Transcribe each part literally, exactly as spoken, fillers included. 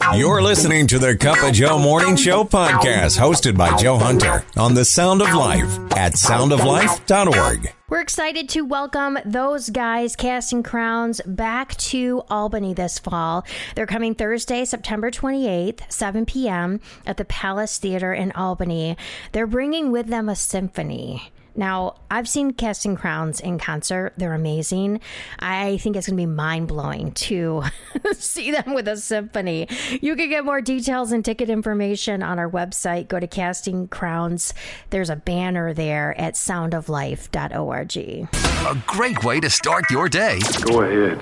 You're listening to the Cup of Joe Morning Show podcast, hosted by Joe Hunter on The Sound of Life at sound of life dot org. We're excited to welcome those guys, Casting Crowns, back to Albany this fall. They're coming Thursday, September twenty-eighth, seven p.m. at the Palace Theater in Albany. They're bringing with them a symphony. Now, I've seen Casting Crowns in concert. They're amazing. I think it's going to be mind-blowing to see them with a symphony. You can get more details and ticket information on our website. Go to Casting Crowns. There's a banner there at sound of life dot org. A great way to start your day. Go ahead.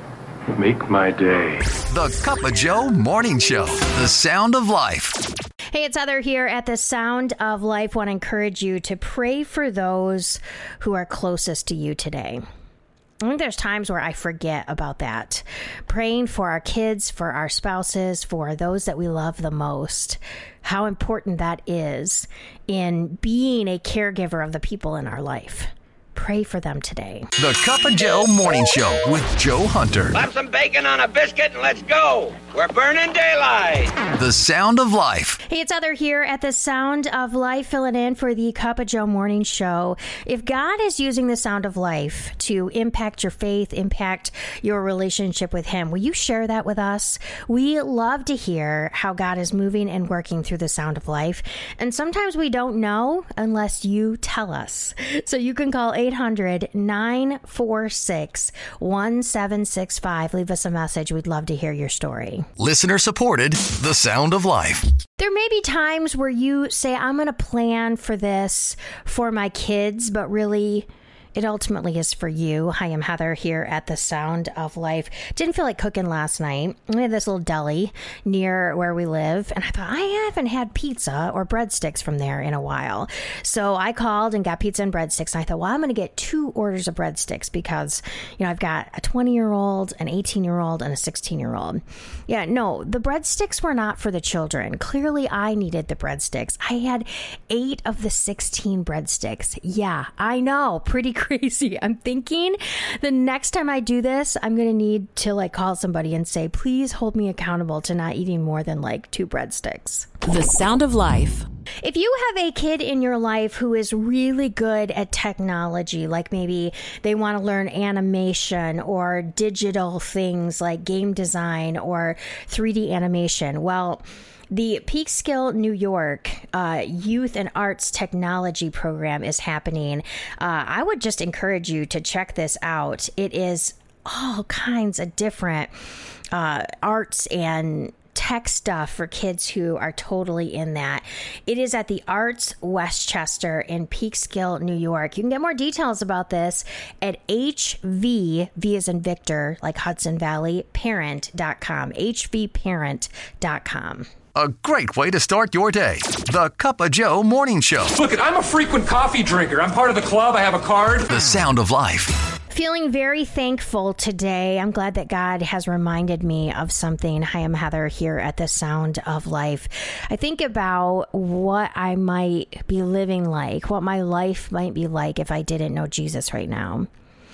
Make my day. The Cup of Joe Morning Show. The Sound of Life. Hey, it's Heather here at the Sound of Life. I want to encourage you to pray for those who are closest to you today. I think there's times where I forget about that. Praying for our kids, for our spouses, for those that we love the most. How important that is in being a caregiver of the people in our life. Pray for them today. The Cup of Joe Morning Show with Joe Hunter. Slap some bacon on a biscuit and let's go. We're burning daylight. The Sound of Life. Hey, it's Heather here at the Sound of Life, filling in for the Cup of Joe Morning Show. If God is using the Sound of Life to impact your faith, impact your relationship with Him, will you share that with us? We love to hear how God is moving and working through the Sound of Life. And sometimes we don't know unless you tell us. So you can call eight hundred, nine four six, one seven six five. Leave us a message. We'd love to hear your story. Listener supported. The Sound of Life. There may be times where you say, I'm going to plan for this for my kids, but really it ultimately is for you. Hi, I'm Heather here at the Sound of Life. Didn't feel like cooking last night. We had this little deli near where we live, and I thought, I haven't had pizza or breadsticks from there in a while. So I called and got pizza and breadsticks, and I thought, well, I'm going to get two orders of breadsticks because, you know, I've got a twenty-year-old, an eighteen-year-old, and a sixteen-year-old. Yeah, no, the breadsticks were not for the children. Clearly, I needed the breadsticks. I had eight of the sixteen breadsticks. Yeah, I know, pretty crazy. I'm thinking the next time I do this, I'm going to need to like call somebody and say, please hold me accountable to not eating more than like two breadsticks. The Sound of Life. If you have a kid in your life who is really good at technology, like maybe they want to learn animation or digital things like game design or three D animation, well, the Peekskill New York uh, Youth and Arts Technology Program is happening. Uh, I would just encourage you to check this out. It is all kinds of different uh, arts and tech stuff for kids who are totally in that. It is at the Arts Westchester in Peekskill, New York. You can get more details about this at H V, V as in Victor, like Hudson Valley, parent dot com, H V parent dot com. A great way to start your day. The Cup of Joe Morning Show. Look, I'm a frequent coffee drinker. I'm part of the club. I have a card. The Sound of Life. Feeling very thankful today. I'm glad that God has reminded me of something. Hi, I'm Heather here at the Sound of Life. I think about what I might be living like, what my life might be like if I didn't know Jesus right now.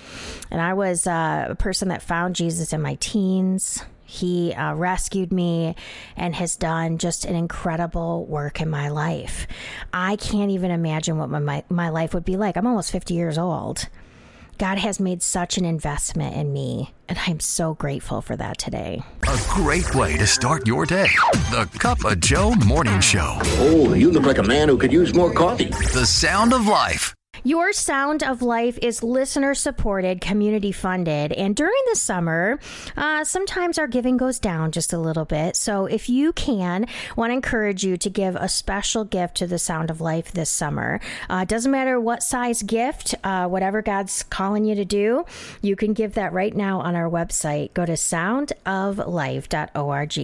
And I was uh, a person that found Jesus in my teens. He uh, rescued me and has done just an incredible work in my life. I can't even imagine what my, my, my life would be like. I'm almost fifty years old. God has made such an investment in me, and I'm so grateful for that today. A great way to start your day. The Cup of Joe Morning Show. Oh, you look like a man who could use more coffee. The Sound of Life. Your Sound of Life is listener-supported, community-funded, and during the summer, uh, sometimes our giving goes down just a little bit. So if you can, I want to encourage you to give a special gift to the Sound of Life this summer. Uh, it doesn't matter what size gift, uh, whatever God's calling you to do, you can give that right now on our website. Go to sound of life dot org.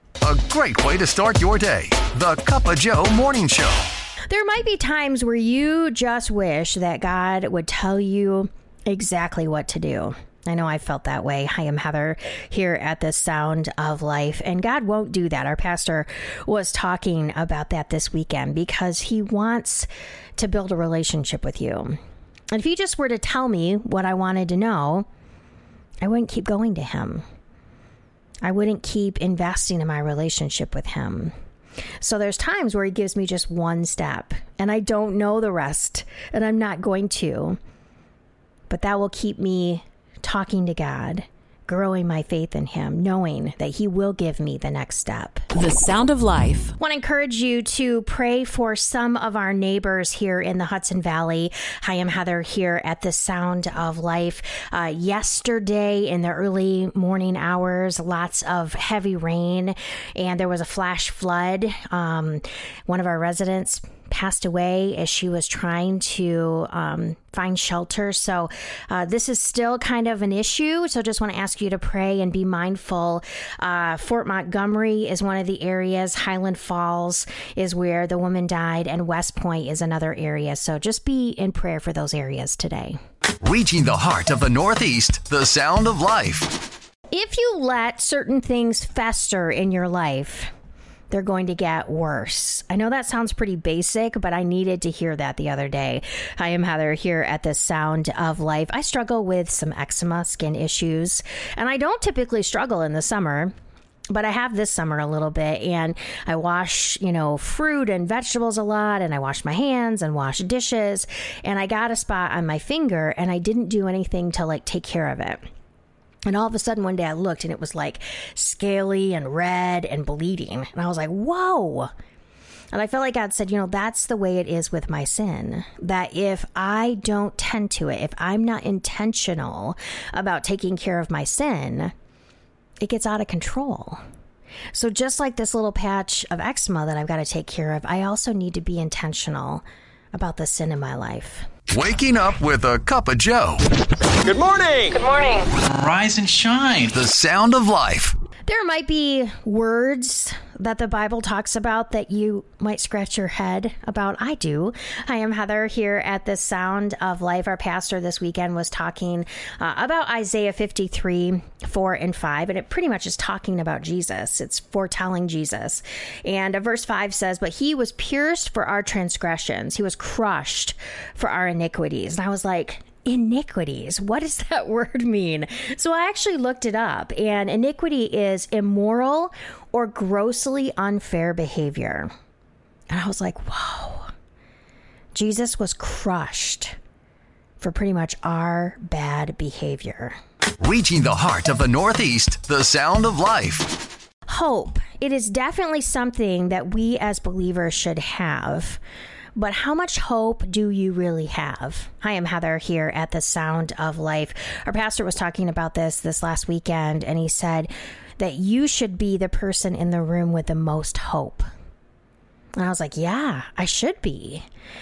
A great way to start your day. The Cup of Joe Morning Show. There might be times where you just wish that God would tell you exactly what to do. I know I felt that way. Hi, I'm Heather here at the Sound of Life, and God won't do that. Our pastor was talking about that this weekend because he wants to build a relationship with you. And if he just were to tell me what I wanted to know, I wouldn't keep going to him. I wouldn't keep investing in my relationship with him. So there's times where he gives me just one step and I don't know the rest and I'm not going to. But that will keep me talking to God, growing my faith in him, knowing that he will give me the next step. The Sound of Life. I want to encourage you to pray for some of our neighbors here in the Hudson Valley. Hi, I'm Heather here at the Sound of Life. Uh, yesterday in the early morning hours, lots of heavy rain and there was a flash flood. Um, one of our residents passed away as she was trying to um, find shelter. So uh, this is still kind of an issue. So just want to ask you to pray and be mindful. Uh, Fort Montgomery is one of the areas. Highland Falls is where the woman died, and West Point is another area. So just be in prayer for those areas today. Reaching the heart of the Northeast, the Sound of Life. If you let certain things fester in your life, they're going to get worse. I know that sounds pretty basic, but I needed to hear that the other day. I am Heather here at the Sound of Life. I struggle with some eczema, skin issues, and I don't typically struggle in the summer. But I have this summer a little bit, and I wash, you know, fruit and vegetables a lot, and I wash my hands and wash dishes, and I got a spot on my finger, and I didn't do anything to, like, take care of it. And all of a sudden, one day I looked and it was like scaly and red and bleeding. And I was like, whoa. And I felt like God said, you know, that's the way it is with my sin. That if I don't tend to it, if I'm not intentional about taking care of my sin, it gets out of control. So just like this little patch of eczema that I've got to take care of, I also need to be intentional about the sin in my life. Waking up with a cup of Joe. Good morning. Good morning. Rise and shine. The Sound of Life. There might be words that the Bible talks about that you might scratch your head about. I do. I am Heather here at the Sound of Life. Our pastor this weekend was talking uh, about Isaiah fifty-three, four and five, and it pretty much is talking about Jesus. It's foretelling Jesus. And uh, verse five says, but he was pierced for our transgressions. He was crushed for our iniquities. And I was like, iniquities. What does that word mean? So I actually looked it up, and iniquity is immoral or grossly unfair behavior. And I was like, whoa, Jesus was crushed for pretty much our bad behavior. Reaching the heart of the Northeast, the Sound of Life. Hope. It is definitely something that we as believers should have. But how much hope do you really have? Hi, I'm Heather here at the Sound of Life. Our pastor was talking about this this last weekend, and he said that you should be the person in the room with the most hope. And I was like, yeah, I should be,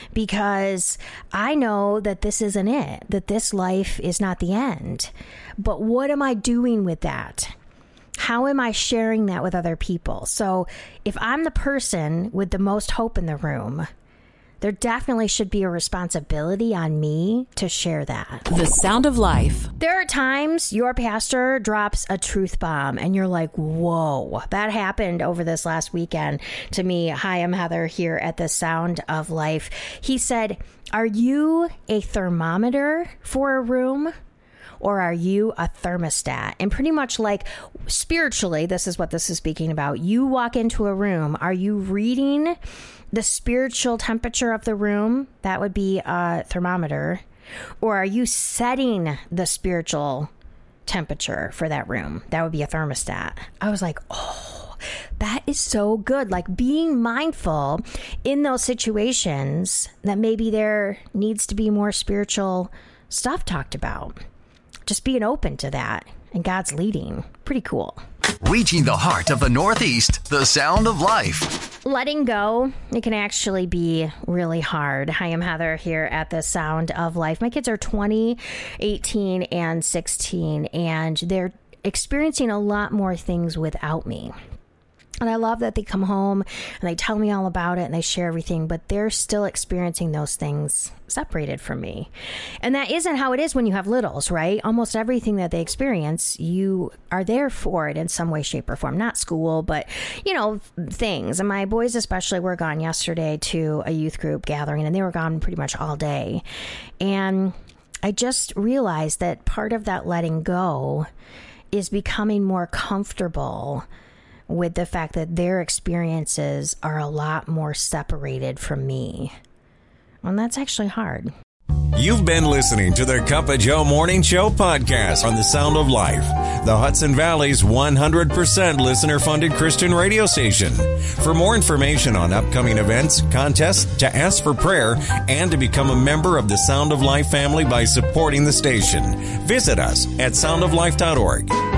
because I know that this isn't it, that this life is not the end. But what am I doing with that? How am I sharing that with other people? So if I'm the person with the most hope in the room, there definitely should be a responsibility on me to share that. The Sound of Life. There are times your pastor drops a truth bomb and you're like, whoa, that happened over this last weekend to me. Hi, I'm Heather here at the Sound of Life. He said, are you a thermometer for a room? Or are you a thermostat? And pretty much like spiritually, this is what this is speaking about. You walk into a room. Are you reading the spiritual temperature of the room? That would be a thermometer. Or are you setting the spiritual temperature for that room? That would be a thermostat. I was like, oh, that is so good. Like being mindful in those situations that maybe there needs to be more spiritual stuff talked about. Just being open to that and God's leading. Pretty cool. Reaching the heart of the Northeast, the Sound of Life. Letting go, it can actually be really hard. Hi, I'm Heather here at the Sound of Life. My kids are twenty, eighteen, and sixteen, and they're experiencing a lot more things without me. And I love that they come home and they tell me all about it and they share everything, but they're still experiencing those things separated from me. And that isn't how it is when you have littles, right? Almost everything that they experience, you are there for it in some way, shape, or form. Not school, but, you know, things. And my boys especially were gone yesterday to a youth group gathering, and they were gone pretty much all day. And I just realized that part of that letting go is becoming more comfortable with the fact that their experiences are a lot more separated from me. And that's actually hard. You've been listening to the Cup of Joe Morning Show podcast on the Sound of Life, the Hudson Valley's one hundred percent listener-funded Christian radio station. For more information on upcoming events, contests, to ask for prayer, and to become a member of the Sound of Life family by supporting the station, visit us at sound of life dot org.